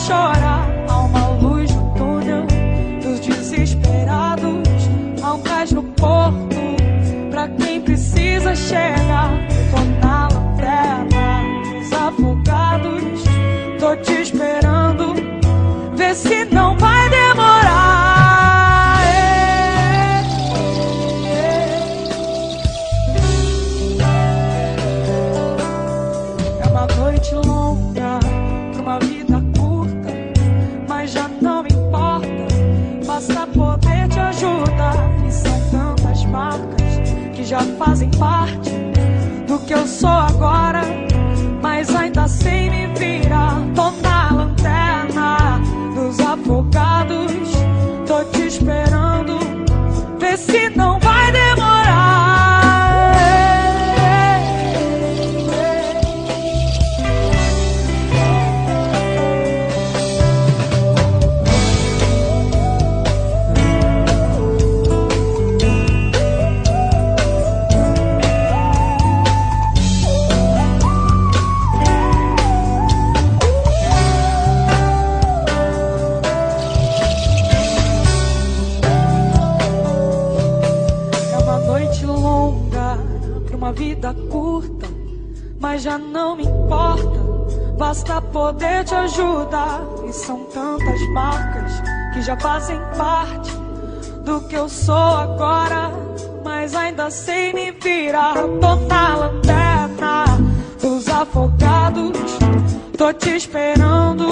chora. Há uma luz no túnel dos desesperados. Há um cais no porto pra quem precisa chegar. Tô na lanterna dos afogados. Tô te esperando, vê se não vai demorar. É uma noite longa pra uma vida curta, mas já não importa, basta poder te ajudar. E são tantas marcas que já fazem parte do que eu sou agora, mas ainda sem me virar. Tô na lanterna dos afogados, tô te esperando, vê se não vai demorar. Uma vida curta, mas já não me importa, basta poder te ajudar. E são tantas marcas que já fazem parte do que eu sou agora, mas ainda sem me virar. Tô na lanterna dos afogados, tô te esperando,